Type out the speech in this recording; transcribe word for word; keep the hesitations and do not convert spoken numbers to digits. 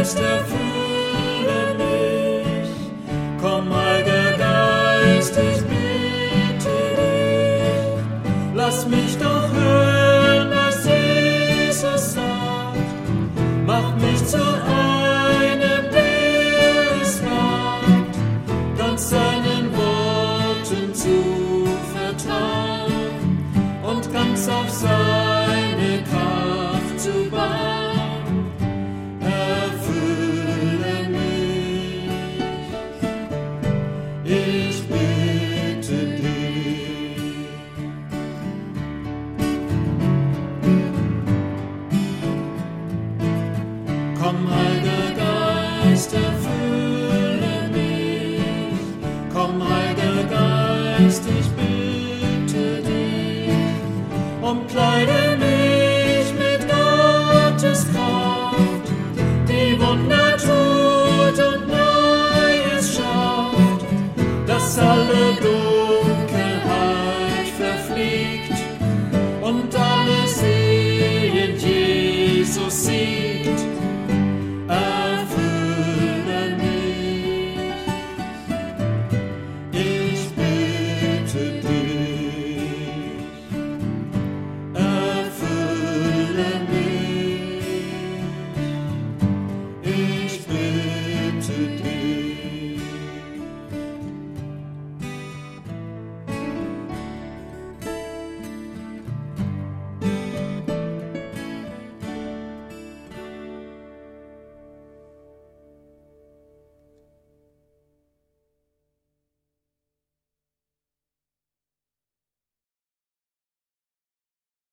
Geist, erfülle mich. Komm, Heiliger Geist, ich bitte dich. Lass mich doch hören, was Jesus sagt. Mach mich zu einem, der es wagt, ganz seinen Worten zu vertrauen und ganz auf seine Kraft zu bauen. Erfülle mich, ich bitte dich. Komm, Heiliger Geist, erfülle mich. Komm, Heiliger Geist, ich bitte dich. Umkleide mich mit Gottes Kraft, die Wunder tut und Neues schafft, dass alle Dunkelheit verfliegt